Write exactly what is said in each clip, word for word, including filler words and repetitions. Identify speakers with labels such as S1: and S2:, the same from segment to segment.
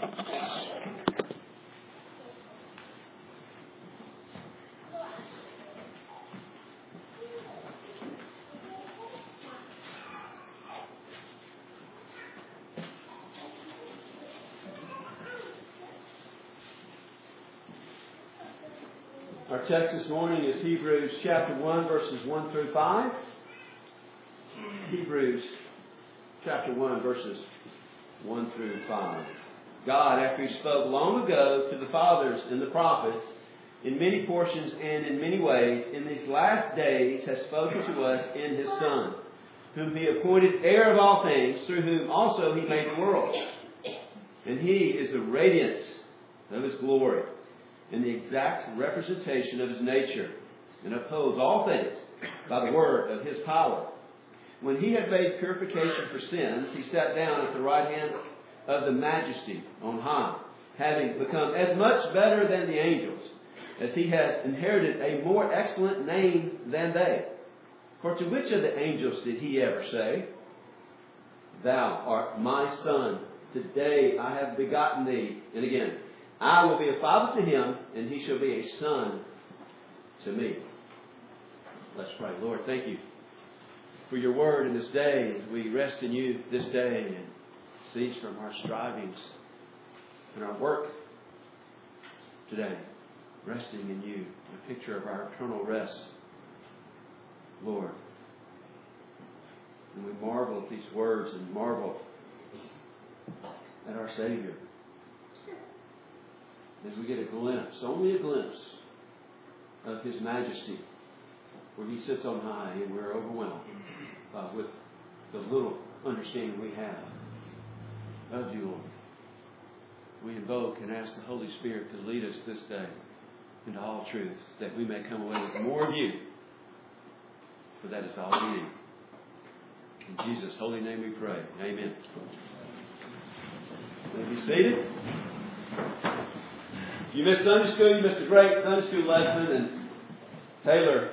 S1: Our text this morning is Hebrews chapter one, verses one through five. Hebrews chapter one, verses one through five. God, after He spoke long ago to the fathers and the prophets, in many portions and in many ways, in these last days has spoken to us in His Son, whom He appointed heir of all things, through whom also He made the world. And He is the radiance of His glory, and the exact representation of His nature, and upholds all things by the word of His power. When He had made purification for sins, He sat down at the right hand of the Majesty on high, having become as much better than the angels, as He has inherited a more excellent name than they. For to which of the angels did He ever say, "Thou art my Son, today I have begotten thee"? And again, "I will be a father to him, and he shall be a son to me." Let's pray. Lord, thank You for Your word in this day. As we rest in You this day and cease from our strivings and our work today, resting in You, a picture of our eternal rest, Lord. And we marvel at these words and marvel at our Savior, as we get a glimpse, only a glimpse, of His majesty, where He sits on high and we're overwhelmed uh, with the little understanding we have of You, Lord. We invoke and ask the Holy Spirit to lead us this day into all truth, that we may come away with more of You, for that is all we need. In Jesus' holy name we pray. Amen. Will you be seated? You missed Sunday school, you missed a great Sunday school lesson, and Taylor,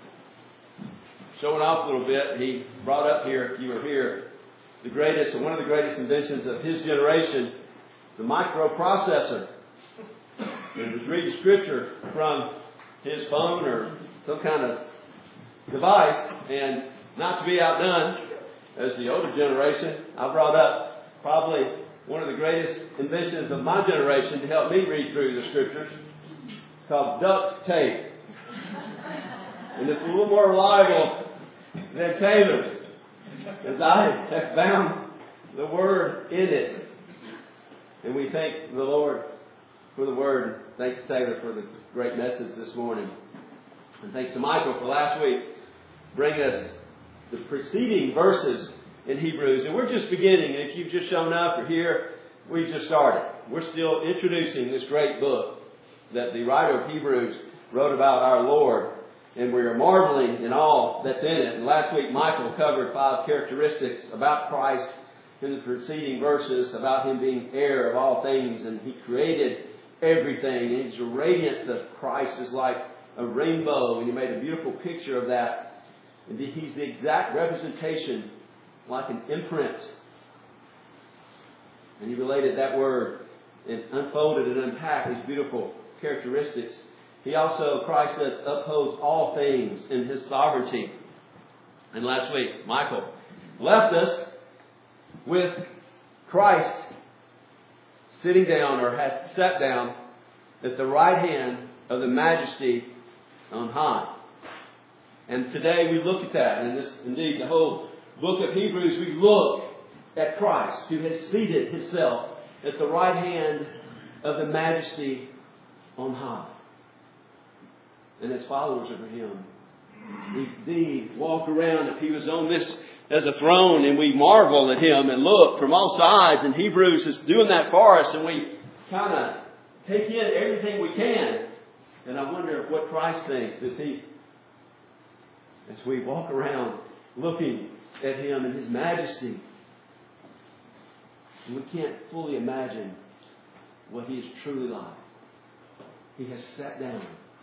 S1: showing off a little bit, he brought up here, if you were here, the greatest, or one of the greatest inventions of his generation, the microprocessor. And he was reading scripture from his phone or some kind of device, and not to be outdone, as the older generation, I brought up probably one of the greatest inventions of my generation to help me read through the scriptures. It's called duct tape. And it's a little more reliable than Taylor's, as I have found the word in it. And we thank the Lord for the word. Thanks, Taylor, for the great message this morning. And thanks to Michael for last week bringing us the preceding verses in Hebrews. And we're just beginning. And if you've just shown up or here, we've just started. We're still introducing this great book that the writer of Hebrews wrote about our Lord. And we are marveling in all that's in it. And last week, Michael covered five characteristics about Christ in the preceding verses, about Him being heir of all things. And He created everything. And the radiance of Christ is like a rainbow. And He made a beautiful picture of that. And He's the exact representation, like an imprint. And He related that word and unfolded and unpacked these beautiful characteristics. He also, Christ says, upholds all things in His sovereignty. And last week, Michael left us with Christ sitting down, or has sat down, at the right hand of the Majesty on high. And today we look at that. And this, indeed, the whole book of Hebrews, we look at Christ, who has seated Himself at the right hand of the Majesty on high. And as followers of Him, we indeed walk around, if He was on this as a throne, and we marvel at Him and look from all sides. And Hebrews is doing that for us, and we kind of take in everything we can. And I wonder what Christ thinks as He, as we walk around looking at Him in His majesty. And we can't fully imagine what He is truly like. He has sat down,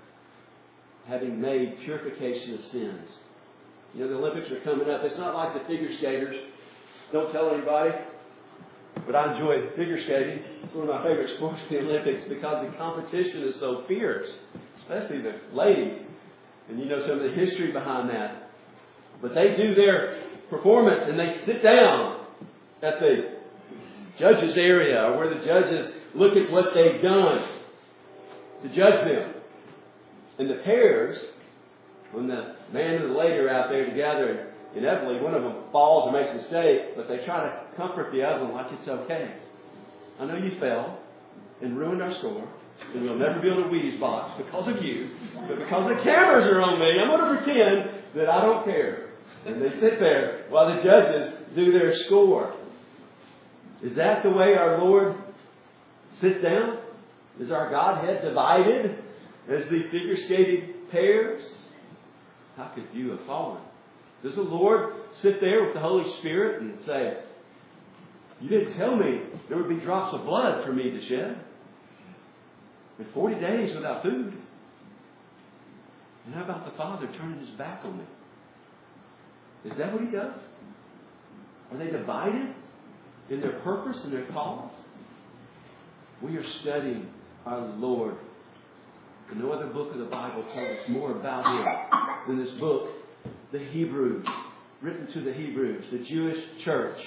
S1: having made purification of sins. You know, the Olympics are coming up. It's not like the figure skaters. Don't tell anybody. But I enjoy figure skating. It's one of my favorite sports in the Olympics because the competition is so fierce, especially the ladies. And you know some of the history behind that. But they do their performance and they sit down at the judges area or where the judges look at what they've done to judge them. And the pairs, when the man and the lady are out there together, inevitably one of them falls or makes a mistake, but they try to comfort the other one like it's okay. I know you fell and ruined our score, and we'll never build a Wheaties box because of you, but because the cameras are on me, I'm going to pretend that I don't care. And they sit there while the judges do their score. Is that the way our Lord sits down? Is our Godhead divided as the figure skating pairs? How could you have fallen? Does the Lord sit there with the Holy Spirit and say, you didn't tell me there would be drops of blood for me to shed? And forty days without food. And how about the Father turning his back on me? Is that what he does? Are they divided in their purpose and their cause? We are studying our Lord. And no other book of the Bible tells us more about him than this book, the Hebrews, written to the Hebrews, the Jewish church.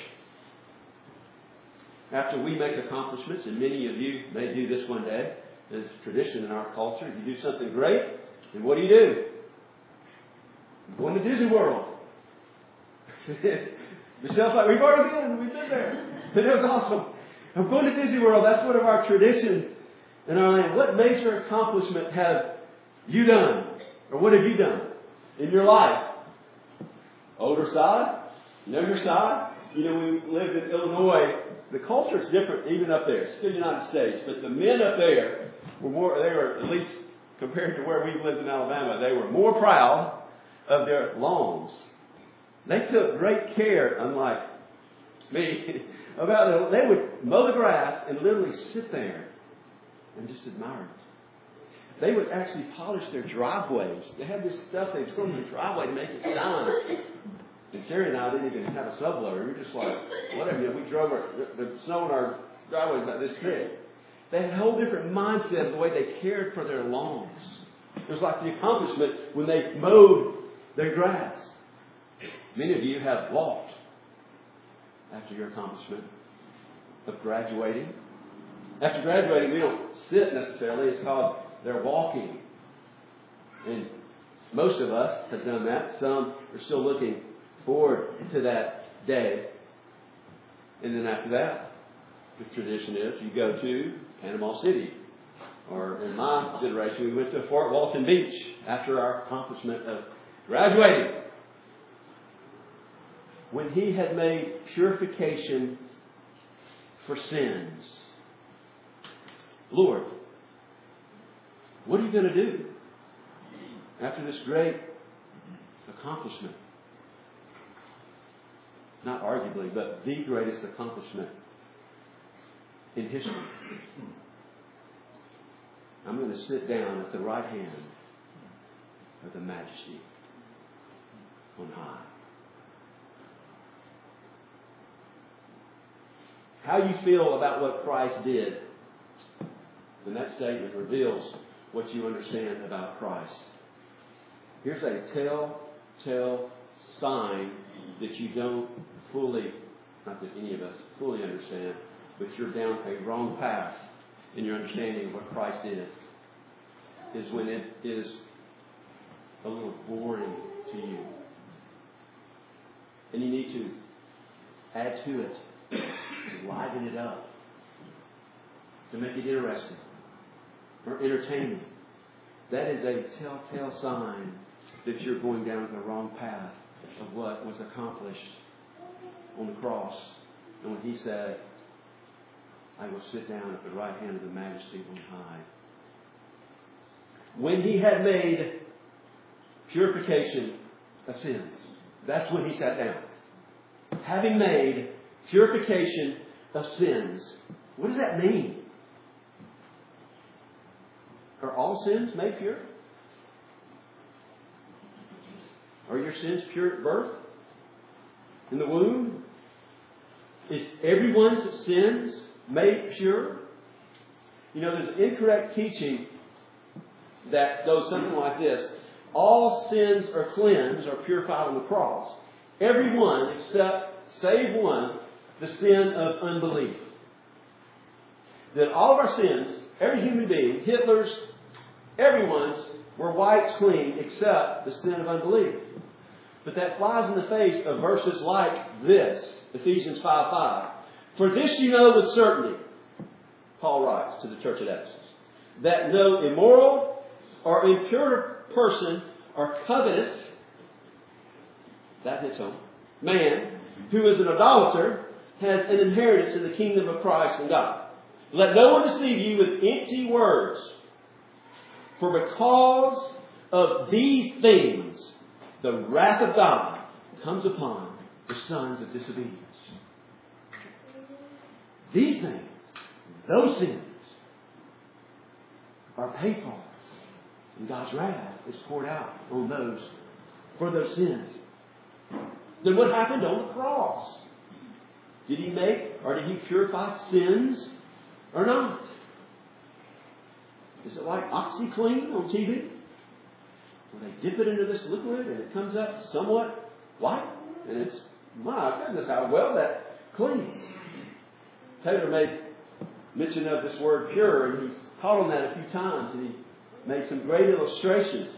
S1: After we make accomplishments, and many of you may do this one day, as tradition in our culture, you do something great, and what do you do? I'm going to Disney World. Yourself, like, we've already been, we've been there. And it was awesome. I'm going to Disney World. That's one of our traditions in our land. What major accomplishment have you done? Or what have you done in your life? Older side? Younger side? You know, when we lived in Illinois, the culture is different even up there. It's still the United States. But the men up there were more, they were, at least compared to where we lived in Alabama, they were more proud of their lawns. They took great care, unlike me, about it. They would mow the grass and literally sit there and just admire it. They would actually polish their driveways. They had this stuff they'd throw in the driveway to make it shine. And Terry and I didn't even have a subloader. We were just like, whatever. You know, we drove our, the, the snow in our driveway about this thick. They had a whole different mindset of the way they cared for their lawns. It was like the accomplishment when they mowed their grass. Many of you have walked after your accomplishment of graduating. After graduating, we don't sit necessarily. It's called they're walking. And most of us have done that. Some are still looking forward to that day. And then after that, the tradition is you go to Panama City. Or in my generation, we went to Fort Walton Beach after our accomplishment of graduating. When he had made purification for sins. Lord, what are you going to do after this great accomplishment? Not arguably, but the greatest accomplishment in history. I'm going to sit down at the right hand of the Majesty on high. How you feel about what Christ did, and that statement reveals what you understand about Christ. Here's a telltale sign that you don't fully, not that any of us fully understand, but you're down a wrong path in your understanding of what Christ did, is when it is a little boring to you. And you need to add to it, to liven it up, to make it interesting or entertaining. That is a telltale sign that you're going down the wrong path of what was accomplished on the cross. And when he said, I will sit down at the right hand of the Majesty on high. When he had made purification of sins. That's when he sat down. Having made purification of sins. What does that mean? Are all sins made pure? Are your sins pure at birth? In the womb? Is everyone's sins made pure? You know, there's incorrect teaching that goes something like this. All sins are cleansed or purified on the cross. Everyone except, save one, the sin of unbelief. That all of our sins, every human being, Hitler's, everyone's, were wiped clean except the sin of unbelief. But that flies in the face of verses like this, Ephesians five five. For this you know with certainty, Paul writes to the church at Ephesus, that no immoral or impure person or covetous, that hits home, man who is an idolater has an inheritance in the kingdom of Christ and God. Let no one deceive you with empty words. For because of these things, the wrath of God comes upon the sons of disobedience. These things, those sins, are paid for. And God's wrath is poured out on those for those sins. Then what happened on the cross? Did He make or did He purify sins or not? Is it like OxyClean on T V? Where they dip it into this liquid and it comes up somewhat white? And it's, my goodness, how well that cleans. Taylor made mention of this word pure, and he's taught on that a few times, and he made some great illustrations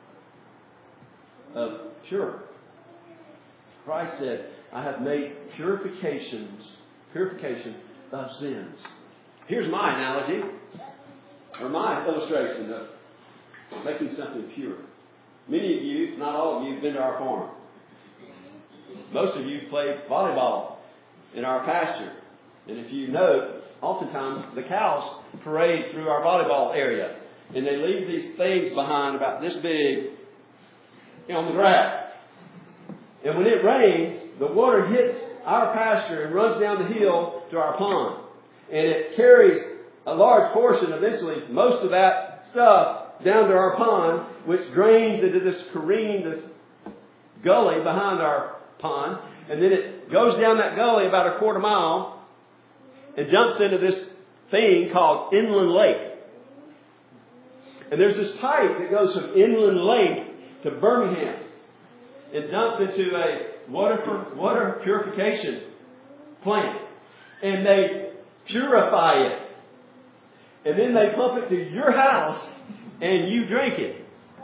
S1: of pure. Christ said, I have made purifications, purification of sins. Here's my analogy, or my illustration of making something pure. Many of you, if not all of you, have been to our farm. Most of you play volleyball in our pasture. And if you know, oftentimes the cows parade through our volleyball area. And they leave these things behind about this big, you know, on the grass. And when it rains, the water hits our pasture and runs down the hill to our pond. And it carries a large portion, eventually, most of that stuff down to our pond, which drains into this careen, this gully behind our pond. And then it goes down that gully about a quarter mile and jumps into this thing called Inland Lake. And there's this pipe that goes from Inland Lake to Birmingham and dumps into a water, water purification plant. And they purify it. And then they pump it to your house and you drink it.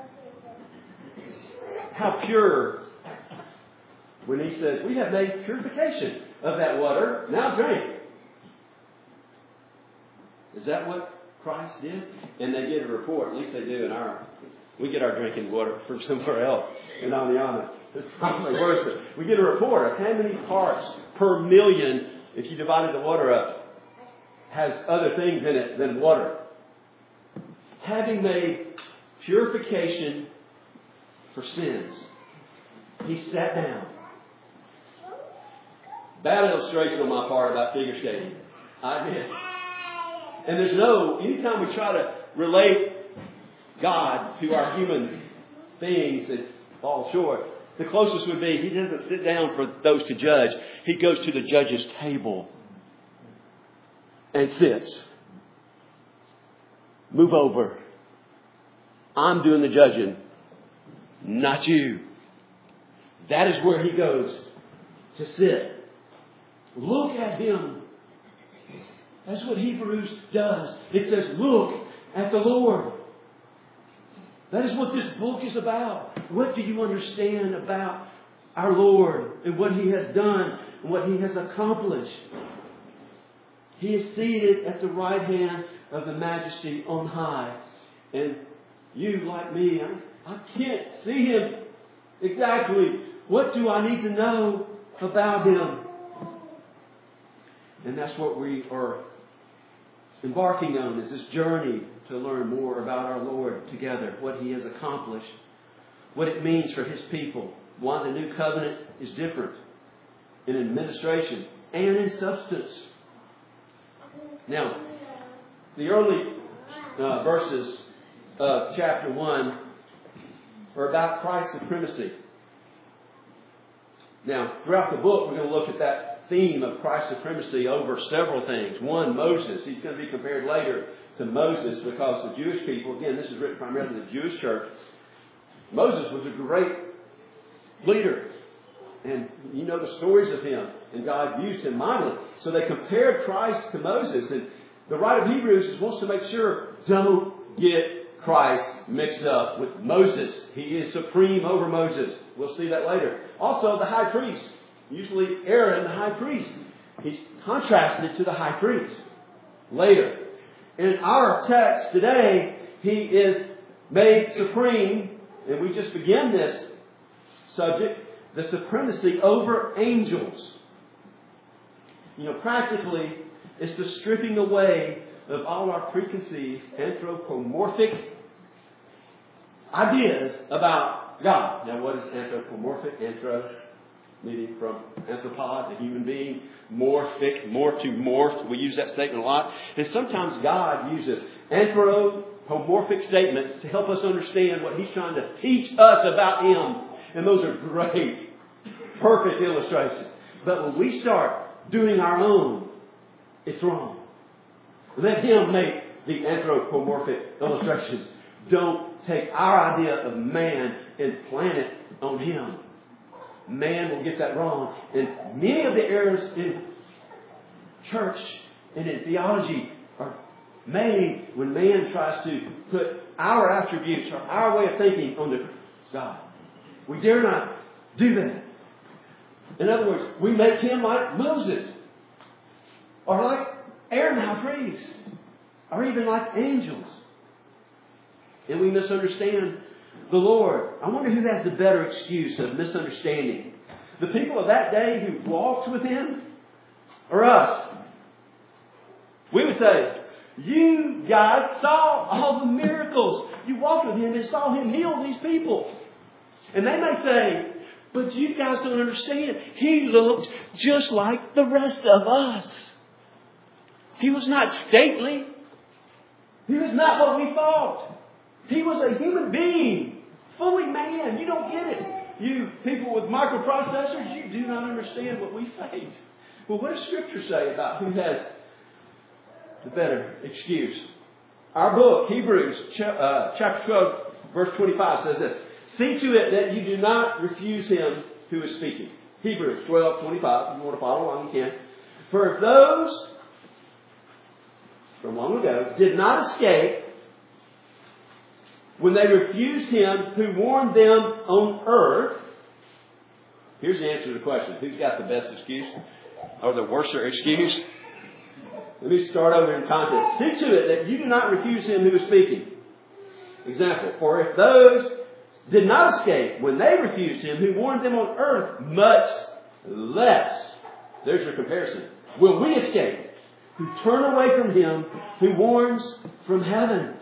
S1: How pure. When He says, we have made purification of that water, now drink. Is that what Christ did? And they get a report, at least they do in our, we get our drinking water from somewhere else in Aniana. It's probably worse. We get a report of how many parts per million, if you divided the water up, has other things in it than water. Having made purification for sins, He sat down. Bad illustration on my part about figure skating. I admit. And there's no, anytime we try to relate God to our human things that fall short, the closest would be He doesn't sit down for those to judge. He goes to the judge's table and sits. Move over. I'm doing the judging, not you. That is where He goes to sit. Look at Him. That's what Hebrews does. It says, look at the Lord. That is what this book is about. What do you understand about our Lord and what He has done and what He has accomplished? He is seated at the right hand of the Majesty on high. And you, like me, I, I can't see Him exactly. What do I need to know about Him? And that's what we are embarking on, is this journey to learn more about our Lord together, what He has accomplished, what it means for His people, why the new covenant is different in administration and in substance. Now, the early uh, verses of chapter one are about Christ's supremacy. Now, throughout the book, we're going to look at that theme of Christ's supremacy over several things. One, Moses. He's going to be compared later to Moses because the Jewish people, again, this is written primarily to the Jewish church. Moses was a great leader. And you know the stories of him. And God used him mightily. So they compared Christ to Moses. And the writer of Hebrews wants to make sure, don't get Christ mixed up with Moses. He is supreme over Moses. We'll see that later. Also, the high priest. Usually Aaron, the high priest. He's contrasted to the high priest later. In our text today, he is made supreme. And we just begin this subject. The supremacy over angels. You know, practically, it's the stripping away of all our preconceived anthropomorphic ideas about God. Now, what is anthropomorphic? Anthro, meaning from anthropod, the human being. Morphic, more to morph. We use that statement a lot. And sometimes God uses anthropomorphic statements to help us understand what He's trying to teach us about Him. And those are great, perfect illustrations. But when we start doing our own, it's wrong. Let Him make the anthropomorphic illustrations. Don't take our idea of man and plant it on Him. Man will get that wrong. And many of the errors in church and in theology are made when man tries to put our attributes or our way of thinking on the God. We dare not do that. In other words, we make Him like Moses. Or like Aaron, the high priest. Or even like angels. And we misunderstand the Lord. I wonder who has the better excuse of misunderstanding. The people of that day who walked with Him? Or us? We would say, you guys saw all the miracles. You walked with Him and saw Him heal these people. And they may say, but you guys don't understand. He looked just like the rest of us. He was not stately. He was not what we thought. He was a human being. Fully man. You don't get it. You people with microprocessors, you do not understand what we face. Well, what does Scripture say about who has the better excuse? Our book, Hebrews uh, chapter twelve, verse twenty-five says this. See to it that you do not refuse Him who is speaking. Hebrews twelve twenty-five. If you want to follow along, you can. For if those from long ago did not escape when they refused Him who warned them on earth. Here's the answer to the question. Who's got the best excuse? Or the worser excuse? Let me start over in context. See to it that you do not refuse Him who is speaking. Example. For if those did not escape when they refused Him who warned them on earth, much less, there's your comparison, will we escape who turn away from Him who warns from heaven.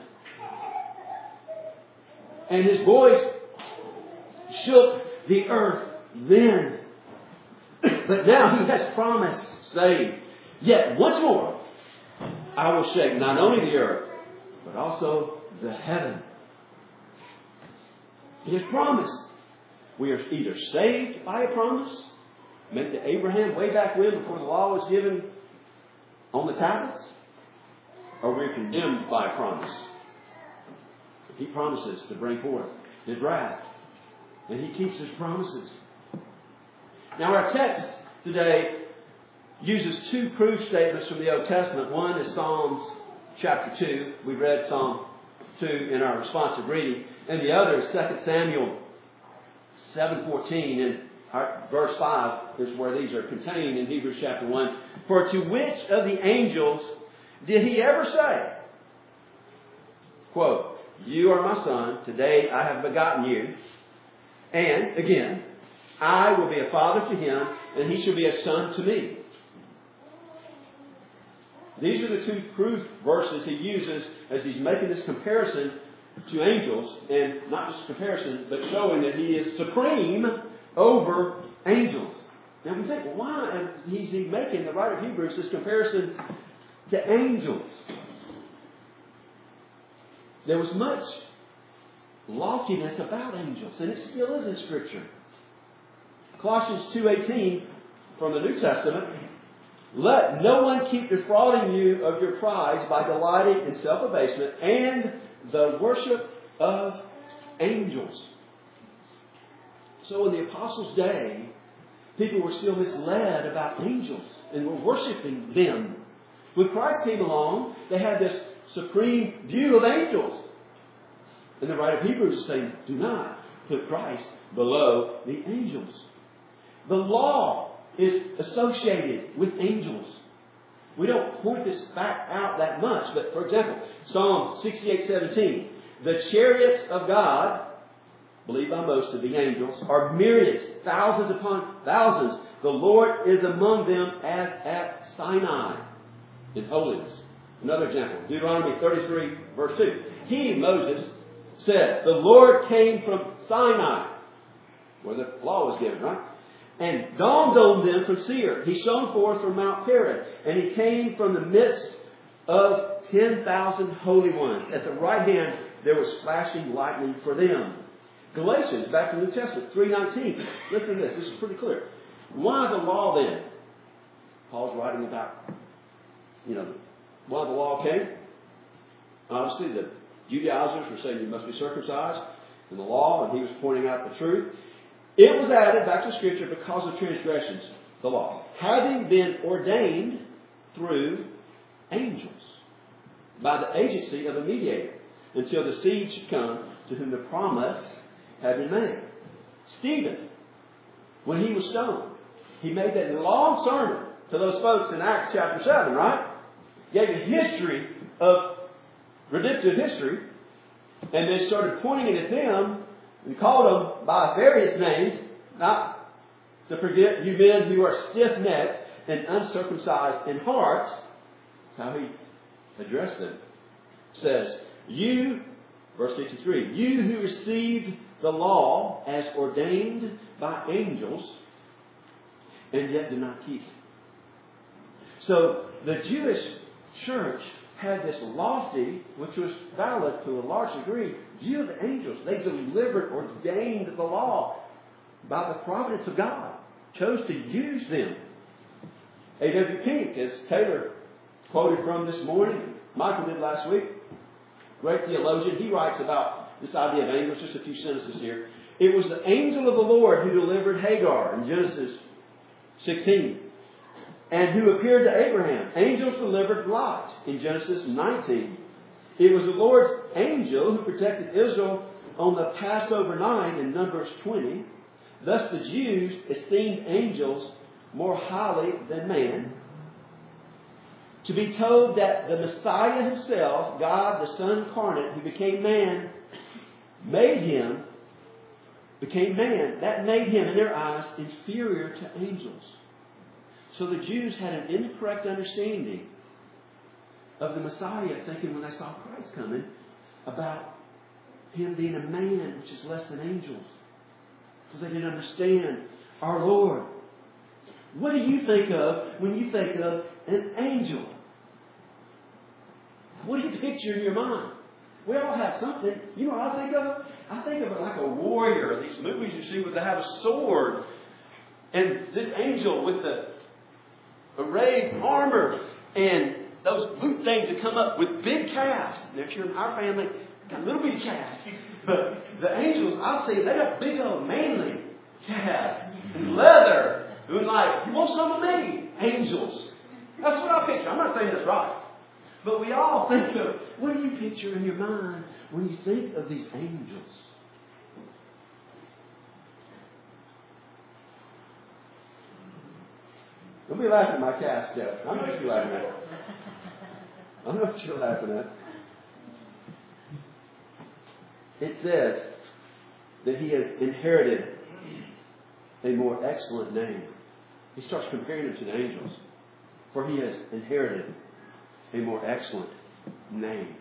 S1: And His voice shook the earth then. But now He has promised, saying, yet once more I will shake not only the earth, but also the heaven. He has promised. We are either saved by a promise, made to Abraham way back when before the law was given on the tablets, or we're condemned by a promise. He promises to bring forth His wrath, and He keeps His promises. Now our text today uses two proof statements from the Old Testament. One is Psalms chapter two. We read Psalm two in our responsive reading. And the other is Second Samuel seven fourteen. And our, verse five is where these are contained in Hebrews chapter one. For to which of the angels did He ever say, quote, you are my son, today I have begotten you. And, again, I will be a father to him, and he shall be a son to me. These are the two proof verses he uses as he's making this comparison to angels. And not just comparison, but showing that He is supreme over angels. Now we think, well, why is he making, the writer of Hebrews, this comparison to angels? There was much loftiness about angels, and it still is in Scripture. Colossians two eighteen from the New Testament. Let no one keep defrauding you of your prize by delighting in self-abasement and the worship of angels. So in the apostles' day, people were still misled about angels and were worshiping them. When Christ came along, they had this supreme view of angels. And the writer of Hebrews is saying, do not put Christ below the angels. The law is associated with angels. We don't point this fact out that much, but for example, Psalm sixty-eight seventeen, the chariots of God, believed by most to be angels, are myriads, thousands upon thousands. The Lord is among them as at Sinai in holiness. Another example, Deuteronomy thirty-three verse two. He, Moses, said, the Lord came from Sinai, where the law was given, right? And dawned on them from Seir. He shone forth from Mount Paran. And he came from the midst of ten thousand holy ones. At the right hand there was flashing lightning for them. Galatians, back to the New Testament, three nineteen. Listen to this. This is pretty clear. Why the law then? Paul's writing about, you know, why the law came. Obviously, the Judaizers were saying you must be circumcised in the law, and he was pointing out the truth. It was added back to Scripture because of transgressions, the law, having been ordained through angels by the agency of a mediator, until the seed should come to whom the promise had been made. Stephen, when he was stoned, he made that long sermon to those folks in Acts chapter seven, right? Gave a history of redemptive history, and then started pointing it at them and called them by various names, not to forget you men who are stiff-necked and uncircumcised in heart. That's how he addressed them. Says, you, verse fifty-three, you who received the law as ordained by angels and yet do not keep it. So the Jewish church had this lofty, which was valid to a large degree, view of the angels. They delivered, ordained the law by the providence of God. Chose to use them. A W Pink, as Taylor quoted from this morning, Michael did last week, great theologian, he writes about this idea of angels, just a few sentences here. It was the angel of the Lord who delivered Hagar in Genesis sixteen. And who appeared to Abraham. Angels delivered Lot in Genesis nineteen. It was the Lord's angel who protected Israel on the Passover night in Numbers twenty. Thus the Jews esteemed angels more highly than man. To be told that the Messiah himself, God the Son incarnate, who became man, made him, became man, that made him in their eyes inferior to angels. So the Jews had an incorrect understanding of the Messiah, thinking when they saw Christ coming about him being a man, which is less than angels. Because they didn't understand our Lord. What do you think of when you think of an angel? What do you picture in your mind? We all have something. You know what I think of? I think of it like a warrior. These movies you see where they have a sword. And this angel with the arrayed armor and those boot things that come up with big calves. Now, if you're in our family, got little bitty calves. But the angels, I'll say, they got big old manly calves and leather. And like, you want some of me? Angels. That's what I picture. I'm not saying that's right. But we all think of, what do you picture in your mind when you think of these angels? Don't be laughing at my cast, Jeff. I know what you're laughing at. I know what you're laughing at. It says that he has inherited a more excellent name. He starts comparing him to the angels. For he has inherited a more excellent name.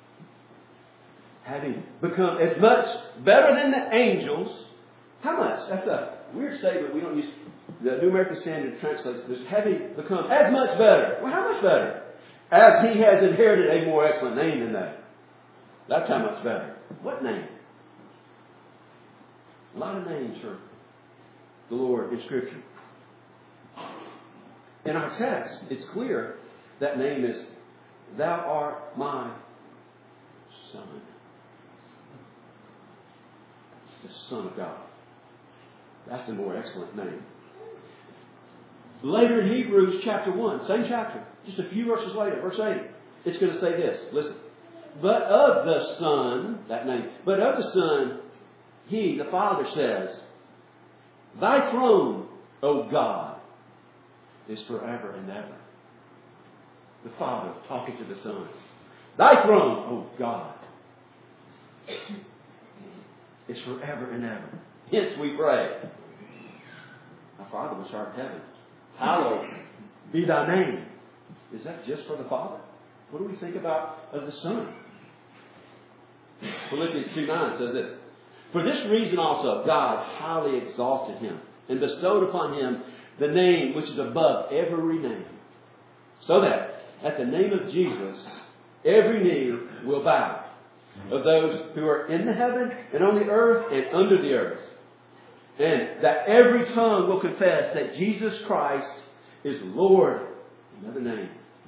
S1: Having become as much better than the angels. How much? That's a weird statement. We don't use. The New American Standard translates this. Having become as much better. Well, how much better? As he has inherited a more excellent name than that. That's how much better. What name? A lot of names for the Lord in Scripture. In our text, it's clear that name is, Thou art my Son. The Son of God. That's a more excellent name. Later in Hebrews chapter one, same chapter, just a few verses later, verse eight, it's going to say this. Listen. But of the Son, that name, but of the Son, He, the Father, says, Thy throne, O God, is forever and ever. The Father talking to the Son. Thy throne, O God, is forever and ever. Hence we pray, Our Father which art in heaven, hallowed be Thy name. Is that just for the Father? What do we think about of the Son? Philippians two nine says this. For this reason also God highly exalted Him and bestowed upon Him the name which is above every name. So that at the name of Jesus every knee will bow, of those who are in the heaven and on the earth and under the earth. And that every tongue will confess that Jesus Christ is Lord. Another name.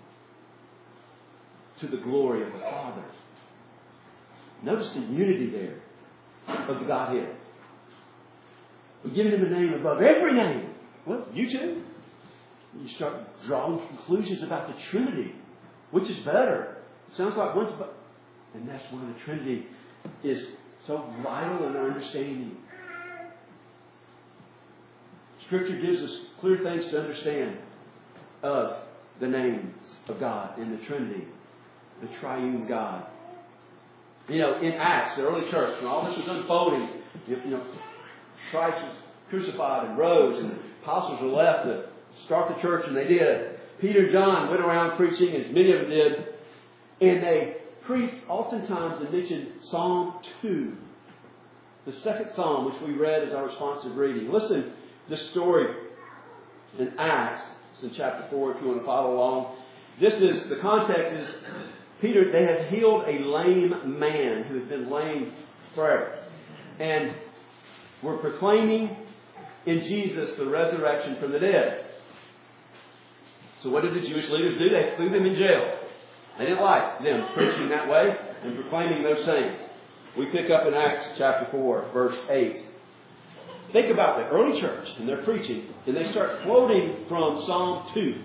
S1: To the glory of the Father. Notice the unity there of the Godhead. We're giving Him a name above every name. Well, you too. You start drawing conclusions about the Trinity. Which is better? It sounds like one's better. And that's why the Trinity is so vital in our understanding. Scripture gives us clear things to understand of the names of God in the Trinity, the triune God. You know, in Acts, the early church, when all this was unfolding, you know, Christ was crucified and rose, and the apostles were left to start the church, and they did. Peter and John went around preaching, as many of them did, and they preached oftentimes and mentioned Psalm two, the second Psalm, which we read as our responsive reading. Listen, this story in Acts, it's in chapter four if you want to follow along. This is, the context is, Peter, they had healed a lame man who had been lame forever. And were proclaiming in Jesus the resurrection from the dead. So what did the Jewish leaders do? They threw them in jail. They didn't like them preaching that way and proclaiming those things. We pick up in Acts chapter four, verse eight. Think about the early church and they're preaching, and they start quoting from Psalm two.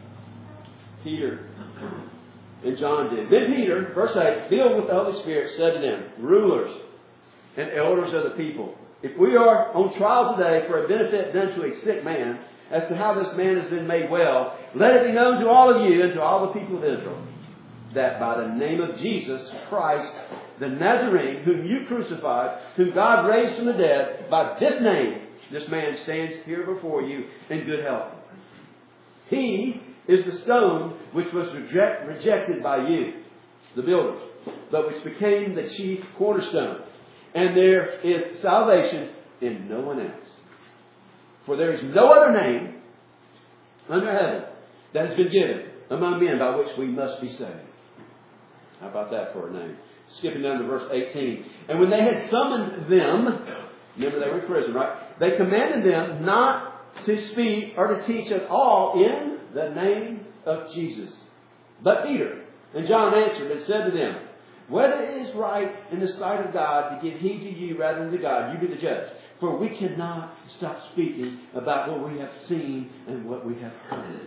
S1: Peter and John did. Then Peter, verse eight, filled with the Holy Spirit, said to them, rulers and elders of the people, if we are on trial today for a benefit done to a sick man, as to how this man has been made well, let it be known to all of you and to all the people of Israel, that by the name of Jesus Christ, the Nazarene, whom you crucified, whom God raised from the dead, by this name, this man stands here before you in good health. He is the stone which was reject, rejected by you, the builders, but which became the chief cornerstone. And there is salvation in no one else. For there is no other name under heaven that has been given among men by which we must be saved. How about that for a name? Skipping down to verse eighteen. And when they had summoned them, remember they were in prison, right? They commanded them not to speak or to teach at all in the name of Jesus. But Peter and John answered and said to them, whether it is right in the sight of God to give heed to you rather than to God, you be the judge. For we cannot stop speaking about what we have seen and what we have heard.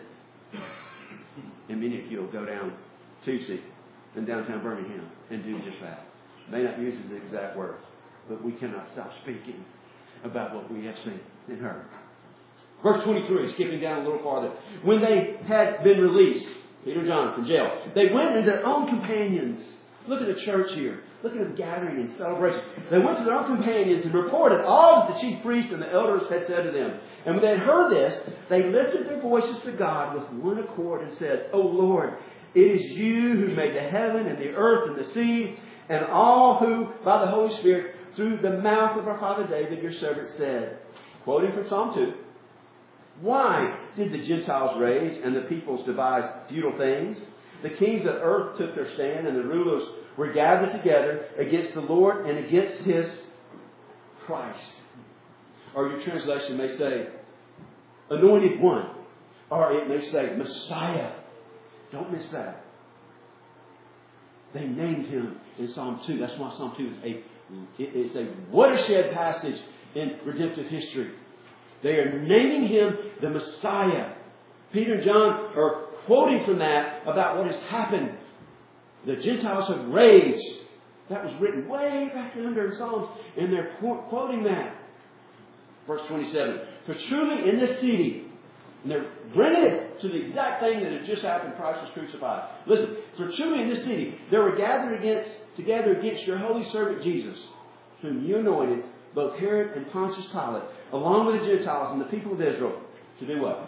S1: And many of you will go down Tuesday in downtown Birmingham and do just that. May not use the exact words, but we cannot stop speaking about what we have seen and heard. Verse twenty-three, skipping down a little farther. When they had been released, Peter and John from jail, they went to their own companions. Look at the church here. Look at them gathering in celebration. They went to their own companions and reported all that the chief priests and the elders had said to them. And when they had heard this, they lifted their voices to God with one accord and said, O Lord, it is you who made the heaven and the earth and the sea, and all who, by the Holy Spirit, through the mouth of our father David, your servant, said, quoting from Psalm two, why did the Gentiles rage and the peoples devise futile things? The kings of earth took their stand, and the rulers were gathered together against the Lord and against His Christ. Or your translation may say, Anointed One. Or it may say Messiah. Don't miss that. They named him in Psalm two. That's why Psalm two is a, it's a watershed passage in redemptive history. They are naming him the Messiah. Peter and John are quoting from that about what has happened. The Gentiles have raged. That was written way back under in Psalms, and they're quoting that. Verse twenty-seven. For truly in this city, and they're bringing it to the exact thing that had just happened. Christ was crucified. Listen, for truly in this city, they were gathered against, together against your holy servant Jesus, whom you anointed, both Herod and Pontius Pilate, along with the Gentiles and the people of Israel, to do what?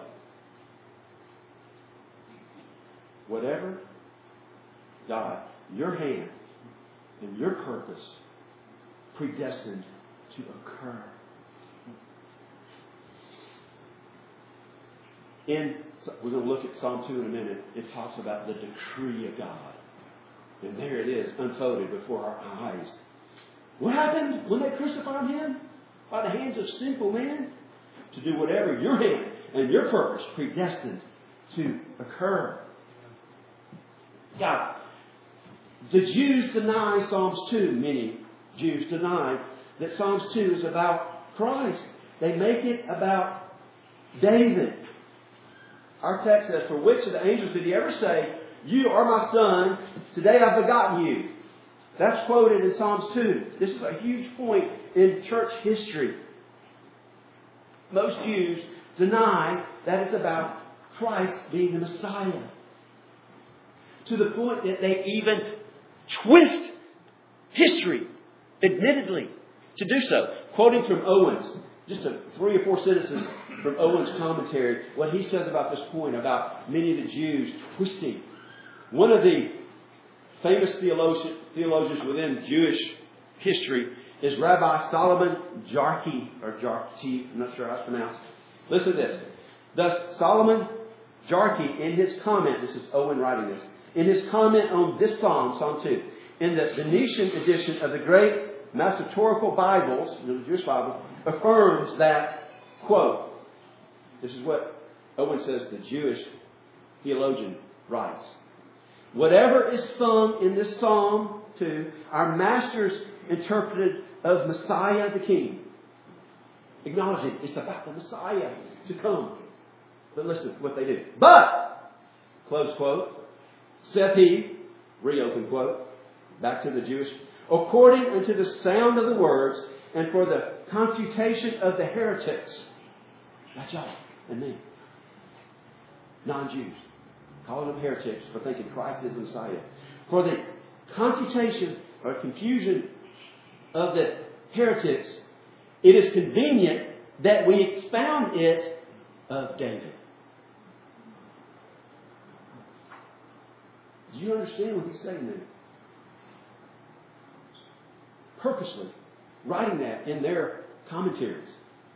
S1: Whatever God, your hand and your purpose predestined to occur. In, we're going to look at Psalm two in a minute. It talks about the decree of God. And there it is, unfolded before our eyes. What happened when they crucified him? By the hands of sinful men? To do whatever your hand and your purpose predestined to occur. Guys, the Jews deny Psalms two. Many Jews deny that Psalms two is about Christ. They make it about David. Our text says, for which of the angels did he ever say, you are my son, today I've begotten you? That's quoted in Psalms two. This is a huge point in church history. Most Jews deny that it's about Christ being the Messiah. To the point that they even twist history, admittedly, to do so. Quoting from Owens, just a, three or four sentences from Owens' commentary, what he says about this point, about many of the Jews twisting. One of the famous theologian, theologians within Jewish history is Rabbi Solomon Jarchi, or Jarchi, I'm not sure how it's pronounced. Listen to this. Thus, Solomon Jarchi, in his comment, this is Owen writing this, in his comment on this Psalm, Psalm two, in the Venetian edition of the great Massoretic Bibles, the Jewish Bible, affirms that, quote, this is what Owen says the Jewish theologian writes. Whatever is sung in this Psalm two, our masters interpreted of Messiah the King. Acknowledging it's about the Messiah to come. But listen what they do. But, close quote, saith he, reopen quote, back to the Jewish, according unto the sound of the words, and for the confutation of the heretics. That's y'all and me. Non-Jews. Calling them heretics for thinking Christ is the Messiah. For the confutation or confusion of the heretics, it is convenient that we expound it of David. Do you understand what he's saying there? Purposely writing that in their commentaries.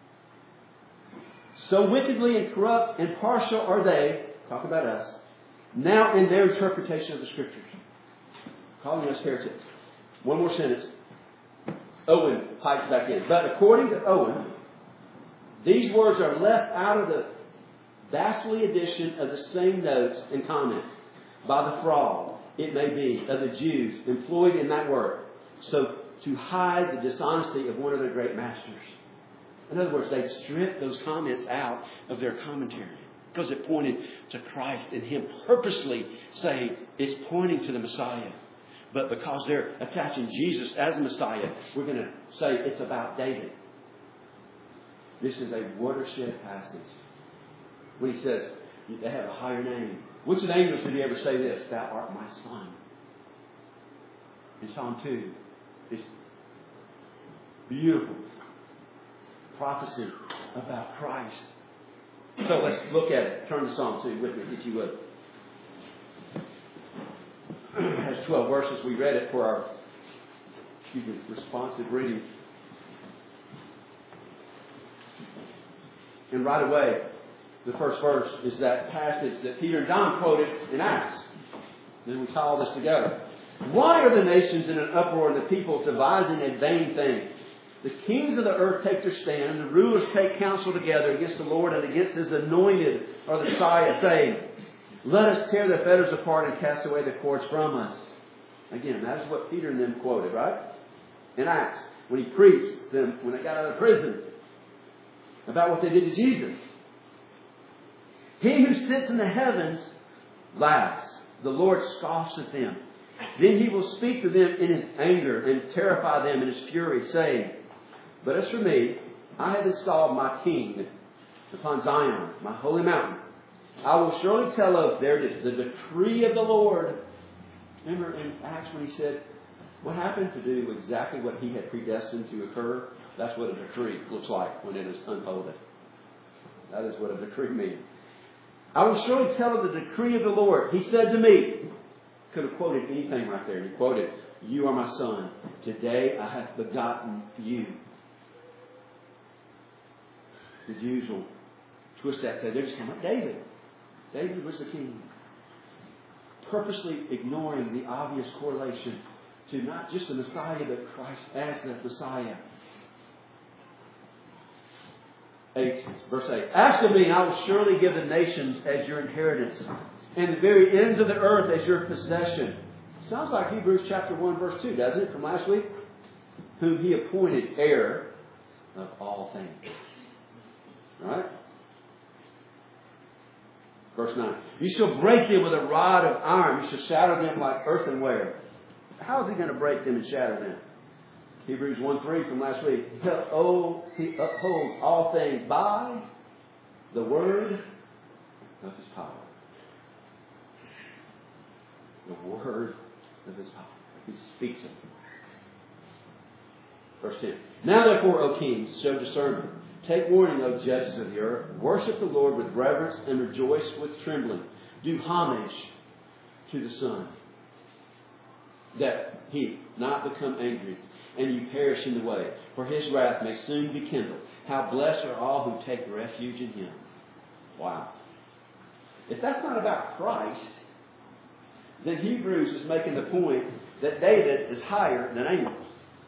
S1: So wickedly and corrupt and partial are they, talk about us, now in their interpretation of the Scriptures. Calling us heretics. One more sentence. Owen pipes back in. But according to Owen, these words are left out of the vastly addition of the same notes and comments by the fraud, it may be, of the Jews employed in that work, so to hide the dishonesty of one of their great masters. In other words, they stripped those comments out of their commentary because it pointed to Christ and Him, purposely saying it's pointing to the Messiah. But because they're attaching Jesus as the Messiah, we're going to say it's about David. This is a watershed passage. When he says they have a higher name. Which of the angels did he ever say this? Thou art my son. In Psalm two, this beautiful prophecy about Christ. So let's look at it. Turn to Psalm two with me, if you would. It has twelve verses. We read it for our excuse me, responsive reading. And right away, the first verse is that passage that Peter and John quoted in Acts. Then we tie all this together. Why are the nations in an uproar and the people devising a vain thing? The kings of the earth take their stand, and the rulers take counsel together against the Lord and against His anointed, or the Messiah, saying, let us tear the fetters apart and cast away the cords from us. Again, that is what Peter and them quoted, right? In Acts, when he preached them when they got out of prison about what they did to Jesus. He who sits in the heavens laughs. The Lord scoffs at them. Then He will speak to them in His anger and terrify them in His fury, saying, but as for me, I have installed my king upon Zion, my holy mountain. I will surely tell of, there it is, the decree of the Lord. Remember in Acts when He said, what happened to do exactly what He had predestined to occur? That's what a decree looks like when it is unfolded. That is what a decree means. I will surely tell of the decree of the Lord. He said to me, could have quoted anything right there. He quoted, you are my son. Today I have begotten you. The Jews will twist that and say, they're just talking about David. David was the king. Purposely ignoring the obvious correlation to not just the Messiah, but Christ as the Messiah. Eight, verse eight. Ask of me, and I will surely give the nations as your inheritance, and the very ends of the earth as your possession. Sounds like Hebrews chapter one, verse two, doesn't it, from last week? Whom He appointed heir of all things. Right? Verse nine. You shall break them with a rod of iron. You shall shatter them like earthenware. How is He going to break them and shatter them? Hebrews one three from last week. Oh, He upholds all things by the word of His power. The word of His power. He speaks it. Verse ten. Now therefore, O kings, show discernment. Take warning, O judges of the earth. Worship the Lord with reverence and rejoice with trembling. Do homage to the Son, that He not become angry and you perish in the way, for His wrath may soon be kindled. How blessed are all who take refuge in Him. Wow. If that's not about Christ, then Hebrews is making the point that David is higher than angels.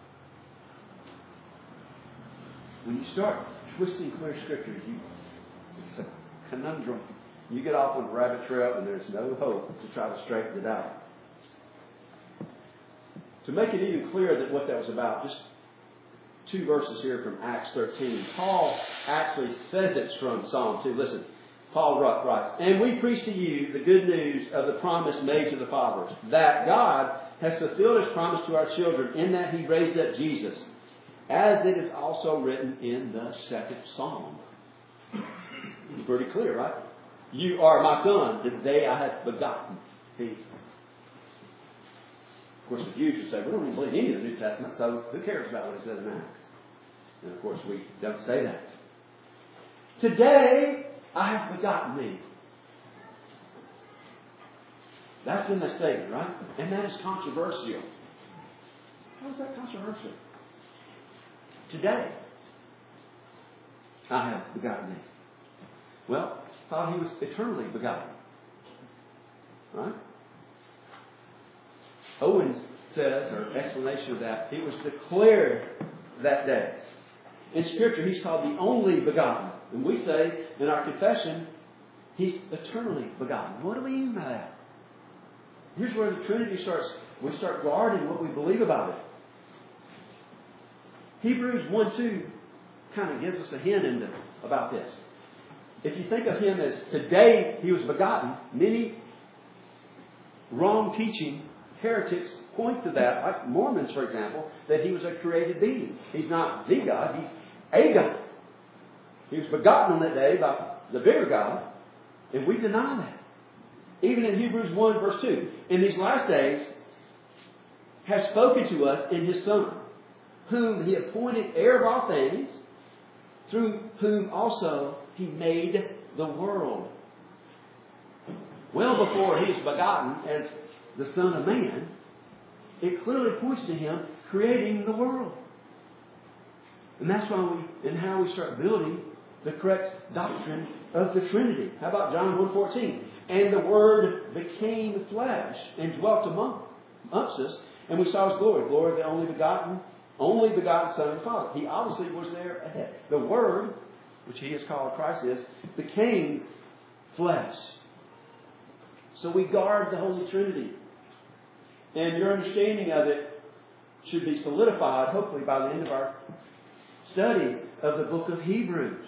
S1: When you start twisting clear scriptures, you, it's a conundrum. You get off on a rabbit trail and there's no hope to try to straighten it out. To make it even clearer that what that was about, just two verses here from Acts thirteen. Paul actually says it's from Psalm two. Listen, Paul writes, and we preach to you the good news of the promise made to the fathers, that God has fulfilled His promise to our children in that He raised up Jesus, as it is also written in the second Psalm. It's pretty clear, right? You are my son, today I have begotten thee. Of course, the Jews would say, we don't even believe any of the New Testament, so who cares about what it says in Acts? And of course, we don't say that. Today I have begotten thee. That's in the statement, right? And that is controversial. How is that controversial? Today I have begotten thee. Well, thought He was eternally begotten. Right? Owen says, or explanation of that, He was declared that day. In Scripture, He's called the only begotten. And we say in our confession, He's eternally begotten. What do we mean by that? Here's where the Trinity starts. We start guarding what we believe about it. Hebrews one two kind of gives us a hint into, about this. If you think of Him as today He was begotten, many wrong teaching heretics point to that, like Mormons, for example, that He was a created being. He's not the God, He's a God. He was begotten on that day by the bigger God, and we deny that. Even in Hebrews one verse two, in these last days has spoken to us in His Son, whom He appointed heir of all things, through whom also He made the world. Well before He was begotten as the Son of Man, it clearly points to Him creating the world. And that's why we, and how we start building the correct doctrine of the Trinity. How about John one fourteen? And the Word became flesh and dwelt among amongst us, and we saw His glory, glory of the only begotten only begotten Son of the Father. He obviously was there ahead. The Word, which he is called Christ is, became flesh. So we guard the Holy Trinity. And your understanding of it should be solidified, hopefully, by the end of our study of the book of Hebrews.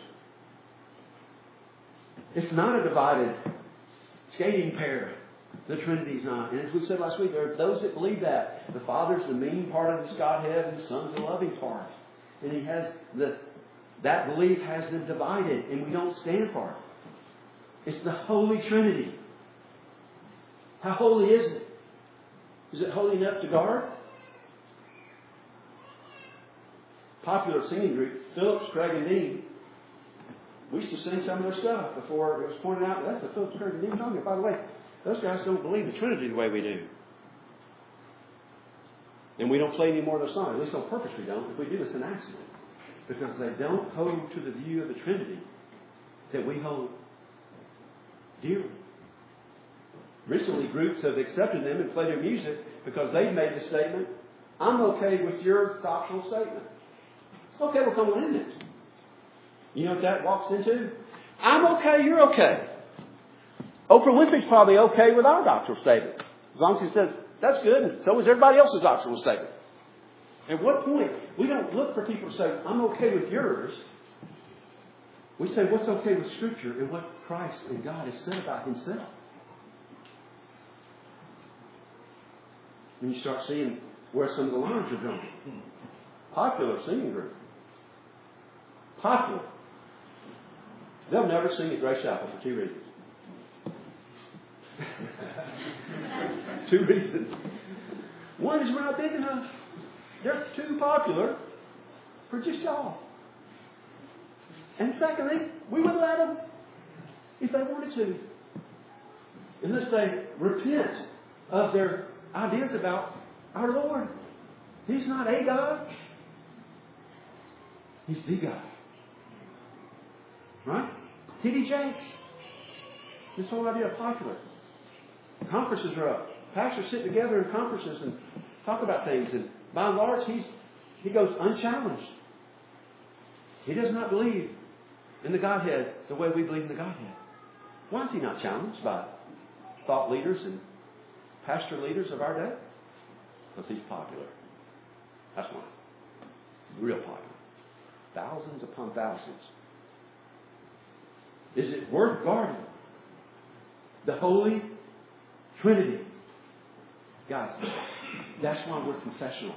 S1: It's not a divided skating pair. The Trinity's not. And as we said last week, there are those that believe that. The Father's the mean part of His Godhead and the Son's the loving part. And He has the that belief has them divided, and we don't stand for it. It's the Holy Trinity. How holy is it? Is it holy enough to guard? Popular singing group, Phillips, Craig and Dean. We used to sing some of their stuff before it was pointed out. That's the Phillips, Craig and Dean song. By the way, those guys don't believe the Trinity the way we do. And we don't play any more of those songs. At least on purpose we don't. If we do, it's an accident. Because they don't hold to the view of the Trinity that we hold dearly. Recently, groups have accepted them and played their music because they've made the statement, I'm okay with your doctrinal statement. Okay, we'll come on in it. You know what that walks into? I'm okay, you're okay. Oprah Winfrey's probably okay with our doctrinal statement. As long as he says, that's good, and so is everybody else's doctrinal statement. At what point, we don't look for people to say, I'm okay with yours. We say, what's okay with Scripture and what Christ and God has said about Himself. And you start seeing where some of the lines are going. Popular singing group. Popular. They'll never sing at Grace Chapel for two reasons. two reasons. One is we're not big enough. They're too popular for just y'all. And secondly, we would let them if they wanted to. Unless they repent of their ideas about our Lord. He's not a God. He's the God. Right? T D Jakes. This whole idea of popular. Conferences are up. Pastors sit together in conferences and talk about things. And by and large, he's, he goes unchallenged. He does not believe in the Godhead the way we believe in the Godhead. Why is he not challenged by thought leaders and pastor leaders of our day? Because he's popular. That's why. Real popular. Thousands upon thousands. Is it worth guarding the Holy Trinity? Guys, that's why we're confessional.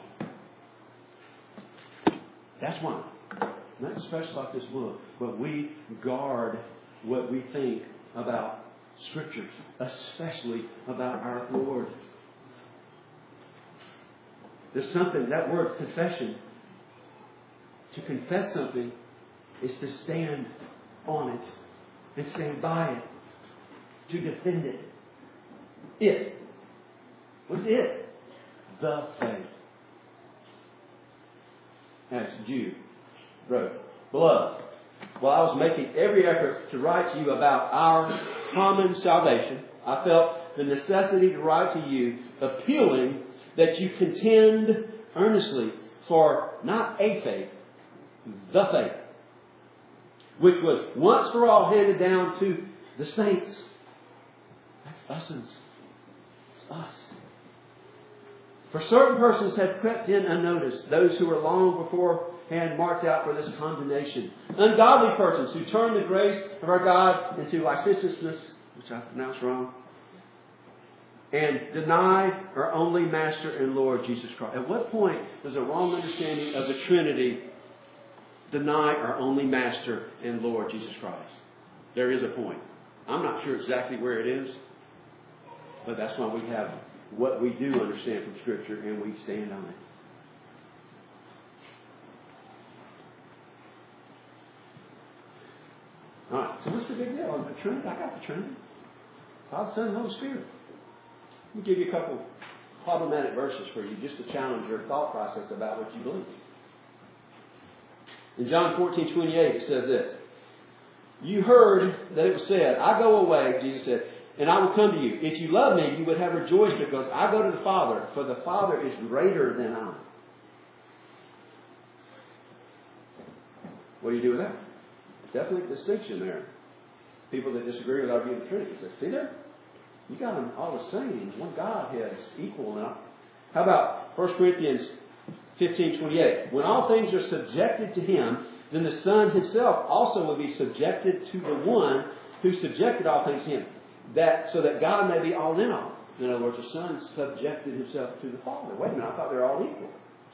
S1: That's why. Not special about this book, but we guard what we think about Scriptures, especially about our Lord. There's something, that word confession, to confess something is to stand on it and stand by it, to defend it. It. What's it? The faith. As Jude wrote, Beloved, while I was making every effort to write to you about our common salvation, I felt the necessity to write to you, appealing that you contend earnestly for not a faith, the faith, which was once for all handed down to the saints. That's us. It's us. For certain persons had crept in unnoticed, those who were long beforehand marked out for this condemnation. Ungodly persons who turn the grace of our God into licentiousness, which I pronounced wrong, and deny our only Master and Lord Jesus Christ. At what point does a wrong understanding of the Trinity deny our only Master and Lord Jesus Christ? There is a point. I'm not sure exactly where it is, but that's why we have what we do understand from Scripture and we stand on it. Alright, so what's the big deal? The Trinity? I got the Trinity. Father, Son, and Holy Spirit. Let me give you a couple problematic verses for you just to challenge your thought process about what you believe. In John fourteen twenty-eight, it says this. You heard that it was said, I go away, Jesus said, and I will come to you. If you love me, you would have rejoiced because I go to the Father, for the Father is greater than I. What do you do with that? Definitely a distinction there. People that disagree with our view of the Trinity say, see there? You got them all the same. One Godhead is equal now. How about First Corinthians fifteen twenty-eight? When all things are subjected to Him, then the Son Himself also will be subjected to the one who subjected all things to Him, that so that God may be all in all. In other words, the Son subjected Himself to the Father. Wait a minute, I thought they were all equal.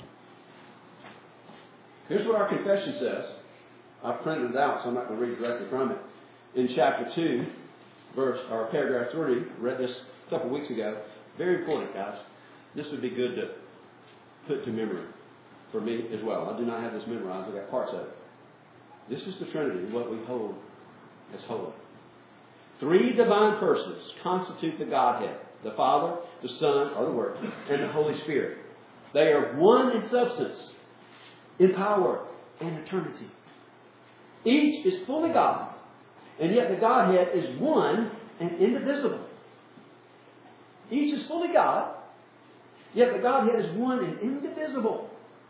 S1: Here's what our confession says. I've printed it out, so I'm not going to read directly from it. In chapter two, verse or paragraph three, read this a couple of weeks ago. Very important, guys. This would be good to put to memory for me as well. I do not have this memorized. I've got parts of it. This is the Trinity, what we hold as holy. Three divine persons constitute the Godhead: the Father, the Son, or the Word, and the Holy Spirit. They are one in substance, in power, and eternity. Each is fully God, and yet the Godhead is one and indivisible. Each is fully God, yet the Godhead is one and indivisible.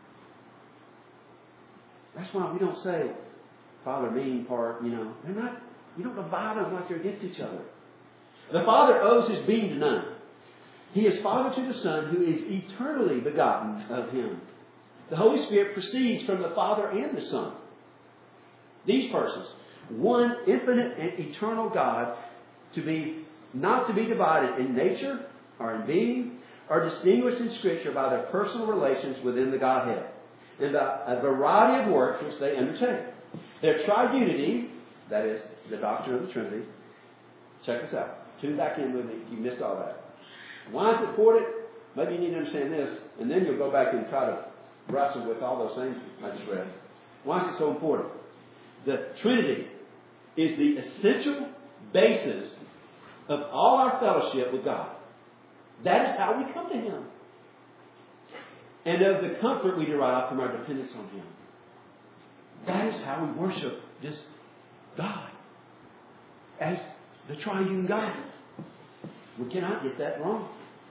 S1: That's why we don't say Father mean part, you know. They're not, you don't divide them like they're against each other. The Father owes His being to none. He is Father to the Son, who is eternally begotten of Him. The Holy Spirit proceeds from the Father and the Son. These persons, one infinite and eternal God, to be not to be divided in nature or in being, are distinguished in Scripture by their personal relations within the Godhead, and a variety of works which they undertake. Their triunity, that is, the doctrine of the Trinity. Check this out. Tune back in with me if you missed all that. Why is it important? Maybe you need to understand this, and then you'll go back and try to wrestle with all those things I just read. Why is it so important? The Trinity is the essential basis of all our fellowship with God. That is how we come to Him. And of the comfort we derive from our dependence on Him. That is how we worship this God as the triune God. We cannot get that wrong.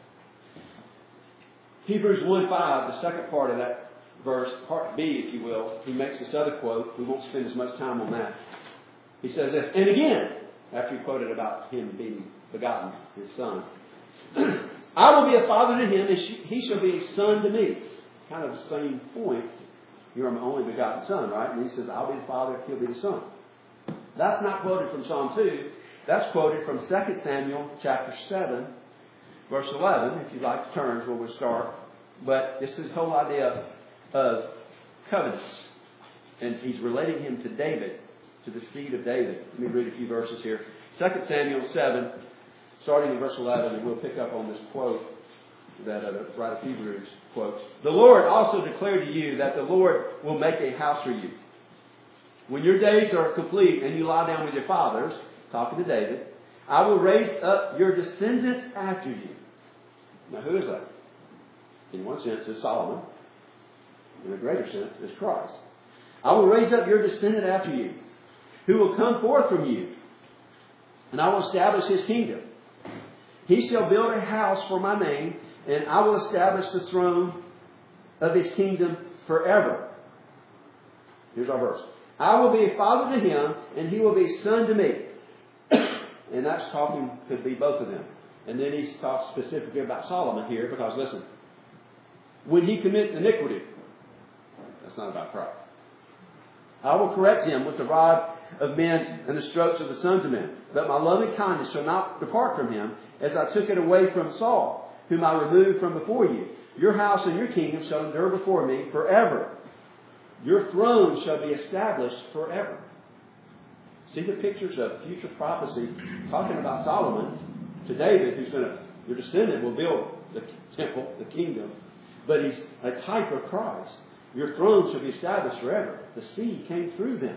S1: Hebrews one five, the second part of that verse, part B, if you will, he makes this other quote. We won't spend as much time on that. He says this, and again, after he quoted about Him being begotten, His Son, I will be a father to him, and he shall be a son to me. Kind of the same point. You're my only begotten Son, right? And he says, I'll be the father, he'll be the son. That's not quoted from Psalm two. That's quoted from Second Samuel chapter seven, verse eleven. If you'd like to turn, is where we'll start. But this is the whole idea of covenants. And he's relating him to David, to the seed of David. Let me read a few verses here. Second Samuel seven, starting in verse eleven, and we'll pick up on this quote that uh, the writer of Hebrews quotes. The Lord also declared to you that the Lord will make a house for you. When your days are complete and you lie down with your fathers, talking to David, I will raise up your descendant after you. Now who is that? In one sense, it's Solomon. In a greater sense, it's Christ. I will raise up your descendant after you, who will come forth from you, and I will establish his kingdom. He shall build a house for my name, and I will establish the throne of his kingdom forever. Here's our verse. I will be a father to him, and he will be a son to me. And that's talking, could be both of them. And then he talks specifically about Solomon here, because listen, when he commits iniquity, that's not about pride. I will correct him with the rod of men and the strokes of the sons of men. But my loving kindness shall not depart from him, as I took it away from Saul, whom I removed from before you. Your house and your kingdom shall endure before me forever. Your throne shall be established forever. See the pictures of future prophecy talking about Solomon to David, who's going to, your descendant will build the temple, the kingdom. But he's a type of Christ. Your throne shall be established forever. The seed came through them.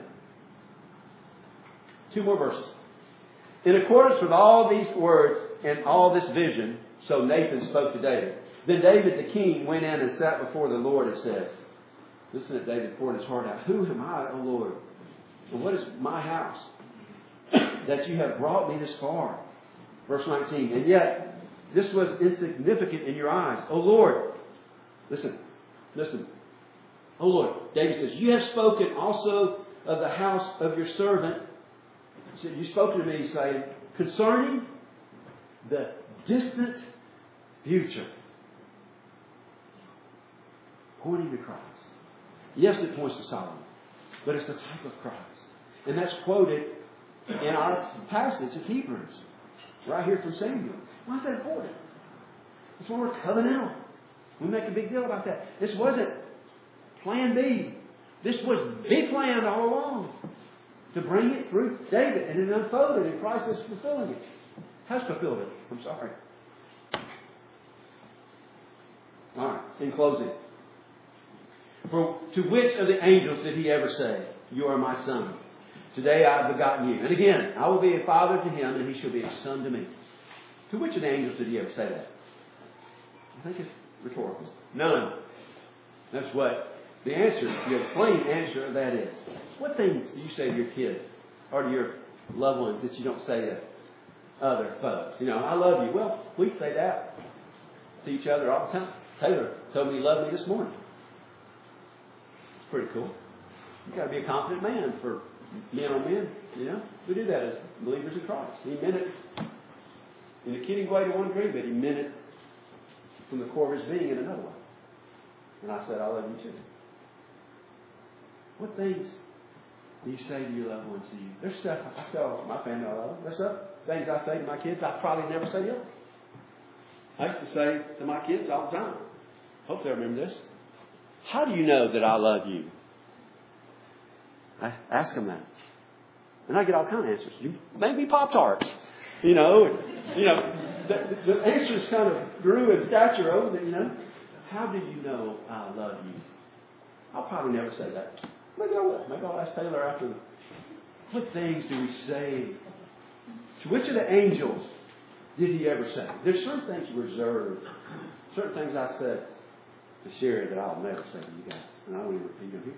S1: Two more verses. In accordance with all these words and all this vision, so Nathan spoke to David. Then David the king went in and sat before the Lord and said, listen to David pouring his heart out. Who am I, O Lord? And what is my house that you have brought me this far? Verse nineteen. And yet this was insignificant in your eyes. O Lord, listen, listen. O Lord, David says, you have spoken also of the house of your servant. He said, you spoke to me, saying, concerning the distant future. Pointing to Christ. Yes, it points to Solomon, but it's the type of Christ. And that's quoted in our passage of Hebrews, right here from Samuel. Why is that important? It's when we're covenantal. We make a big deal about that. This wasn't plan B. This was the plan all along. To bring it through David, and it unfolded, and Christ is fulfilling it. Has fulfilled it. I'm sorry. All right, in closing. For to which of the angels did he ever say, you are my son? Today I have begotten you. And again, I will be a father to him, and he shall be a son to me. To which of the angels did he ever say that? I think it's rhetorical. None. That's what the answer, the plain answer of that is. What things do you say to your kids or to your loved ones that you don't say to other folks? You know, I love you. Well, we say that to each other all the time. Taylor told me he loved me this morning. It's pretty cool. You've got to be a confident man for men on men. You know, we do that as believers in Christ. He meant it in a kidding way to one degree, but he meant it from the core of his being in another way. And I said, I love you too. What things do you say to your loved ones to you? There's stuff I tell my family I love them. There's stuff, things I say to my kids I probably never say to them. I used to say to my kids all the time. Hope they remember this. How do you know that I love you? I ask them that. And I get all kinds of answers. You make me Pop-Tarts. You know, and, you know, the, the answers kind of grew in stature over it, you know. How do you know I love you? I'll probably never say that. Maybe I will. Maybe I'll ask Taylor after. The, what things do we say? To which of the angels did he ever say? There's certain things reserved. Certain things I said to Sherry that I'll never say to you guys. And I won't even repeat them here.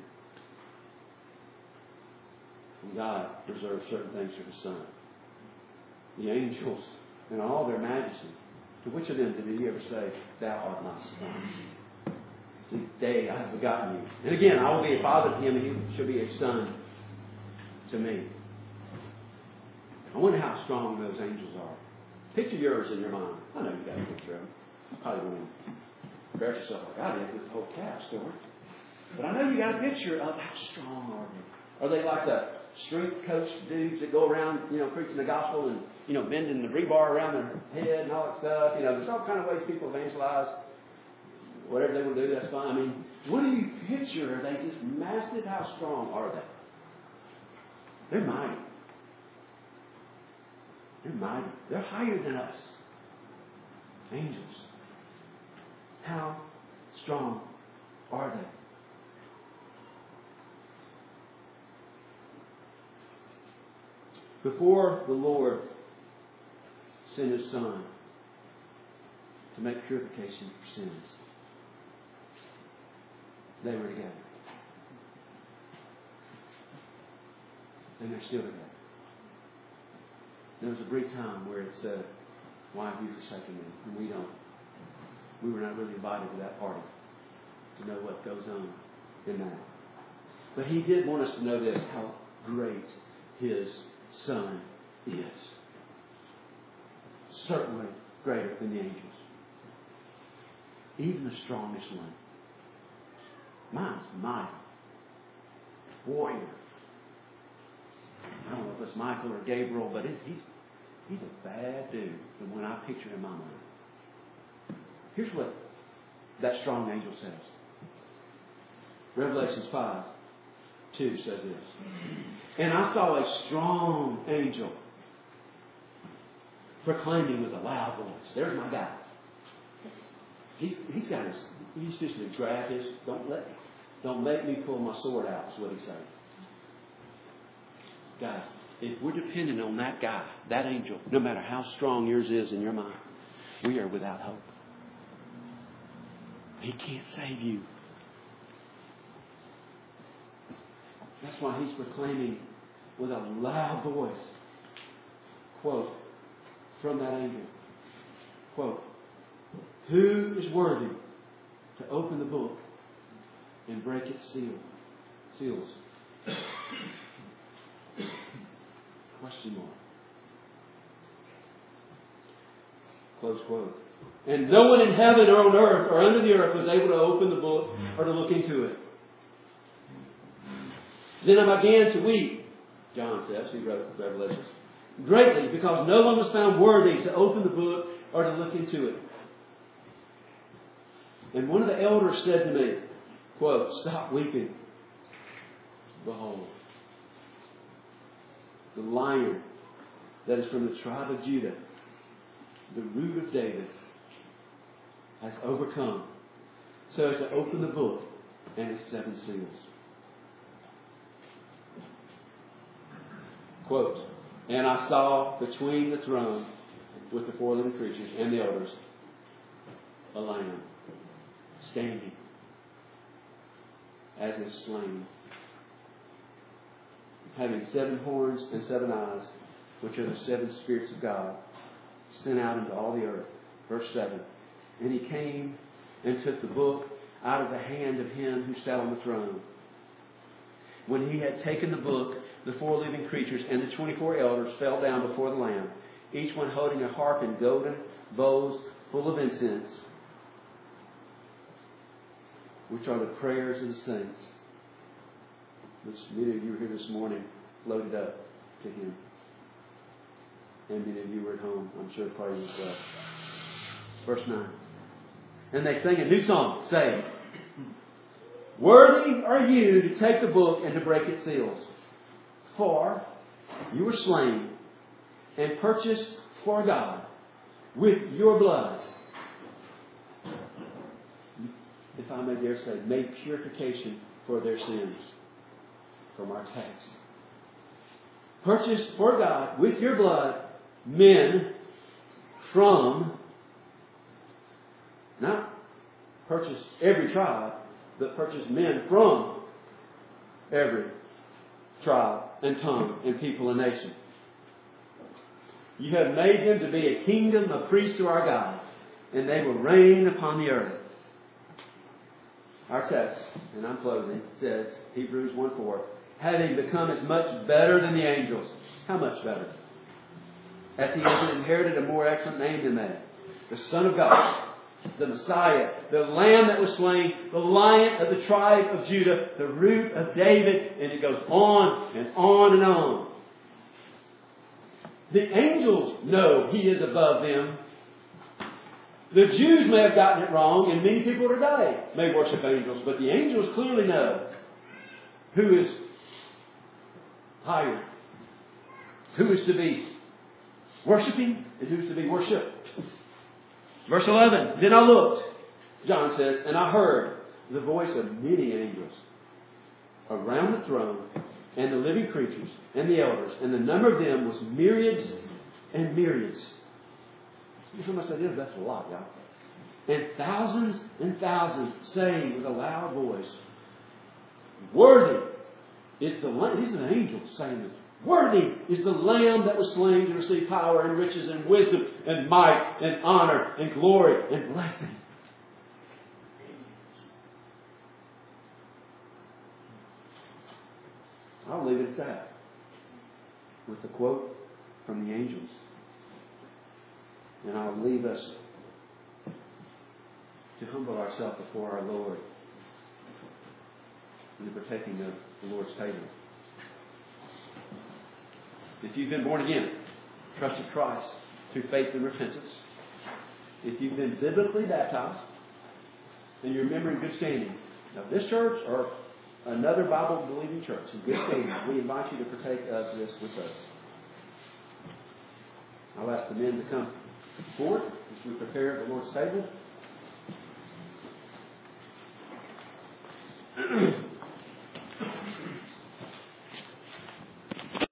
S1: And God reserves certain things for His Son. The angels, in all their majesty, to which of them did He ever say, Thou art my Son? Today I have begotten you. And again, I will be a father to him, and he shall be a son to me. I wonder how strong those angels are. Picture yours in your mind. I know you got a picture of them. You probably won't embarrass yourself like I did with the whole cast story. But I know you got a picture of how strong are they. Are they like the strength coach dudes that go around, you know, preaching the gospel and, you know, bending the rebar around their head and all that stuff? You know, there's all kind of ways people evangelize. Whatever they want to do, that's fine. I mean, what do you picture? Are they just massive? How strong are they? They're mighty. They're mighty. They're higher than us. Angels. How strong are they? Before the Lord sent His Son to make purification for sins, they were together. And they're still together. There was a brief time where it said, why have you forsaken me? And we don't. We were not really invited to that party to know what goes on in that. But He did want us to know this, how great His Son is. Certainly greater than the angels. Even the strongest one. Mine's mighty. Warrior. I don't know if it's Michael or Gabriel, but it's, he's he's a bad dude from when I picture in my mind. Here's what that strong angel says. Revelations five two says this. And I saw a strong angel proclaiming with a loud voice. There's my guy. He's he's got his he's just going to grab his don't let don't make me pull my sword out, is what he's saying. Guys, if we're dependent on that guy, that angel, no matter how strong yours is in your mind, we are without hope. He can't save you. That's why He's proclaiming with a loud voice, quote, from that angel, quote, who is worthy to open the book and break its seal, seals? Question mark. Close quote. And no one in heaven or on earth or under the earth was able to open the book or to look into it. Then I began to weep, John says, he wrote Revelation, greatly, because no one was found worthy to open the book or to look into it. And one of the elders said to me, quote, stop weeping. Behold, the Lion that is from the tribe of Judah, the root of David, has overcome so as to open the book and its seven seals. Quote, and I saw between the throne with the four living creatures and the elders a lamb standing as if slain, having seven horns and seven eyes, which are the seven spirits of God, sent out into all the earth. Verse seven. And he came and took the book out of the hand of him who sat on the throne. When he had taken the book, the four living creatures and the twenty-four elders fell down before the Lamb, each one holding a harp and golden bowls full of incense, which are the prayers of the saints, which many of you were here this morning loaded up to him. And many of you were at home, I'm sure, praying as well. Verse nine. And they sang a new song, saying, worthy are you to take the book and to break its seals. For you were slain and purchased for God with your blood, if I may dare say, made purification for their sins. From our text. Purchased for God with your blood men from, not purchased every tribe, but purchased men from every tribe and tongue and people and nation. You have made them to be a kingdom of priests to our God, and they will reign upon the earth. Our text, and I'm closing, says, Hebrews one four, having become as much better than the angels. How much better? As he has inherited a more excellent name than that. The Son of God, the Messiah, the Lamb that was slain, the Lion of the tribe of Judah, the root of David, and it goes on and on and on. The angels know he is above them. The Jews may have gotten it wrong, and many people today may worship angels, but the angels clearly know who is higher, who is to be worshiping, and who is to be worshipped. Verse eleven, then I looked, John says, and I heard the voice of many angels around the throne, and the living creatures, and the elders, and the number of them was myriads and myriads. You know how much that is? That's a lot, y'all. And thousands and thousands saying with a loud voice, worthy is the Lamb. These are the angels saying this. Worthy is the Lamb that was slain to receive power and riches and wisdom and might and honor and glory and blessing. I'll leave it at that with the quote from the angels. And I'll leave us to humble ourselves before our Lord in the partaking of the Lord's table. If you've been born again, trusted Christ through faith and repentance, if you've been biblically baptized, and you're a member in good standing of this church or another Bible-believing church in good standing, we invite you to partake of this with us. I'll ask the men to come forward as we prepare the Lord's table.